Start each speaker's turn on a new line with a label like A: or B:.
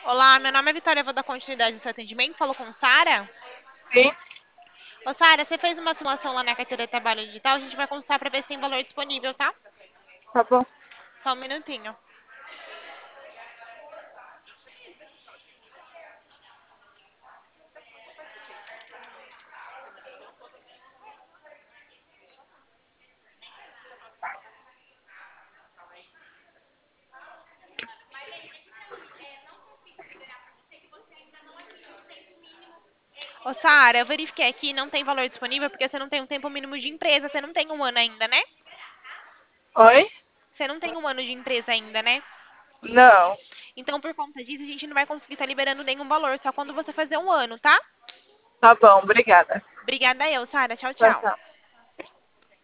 A: Olá, meu nome é Vitória, eu vou dar continuidade no seu atendimento. Falou com Sara?
B: Sim,
A: Ô, Sara, você fez uma simulação lá na carteira de trabalho digital, a gente vai consultar para ver se tem valor disponível, tá?
B: tá bom.
A: Só um minutinho. Ô, Sara, eu verifiquei aqui, não tem valor disponível porque você não tem um tempo mínimo de empresa, você não tem um ano ainda, né?
B: Oi?
A: Você não tem um ano de empresa ainda, né?
B: Não.
A: Então, por conta disso, a gente não vai conseguir estar liberando nenhum valor, só quando você fazer um ano, tá?
B: Tá bom, obrigada.
A: Obrigada eu, Sara. Tchau,
B: Tchau,
A: tchau.
B: tchau.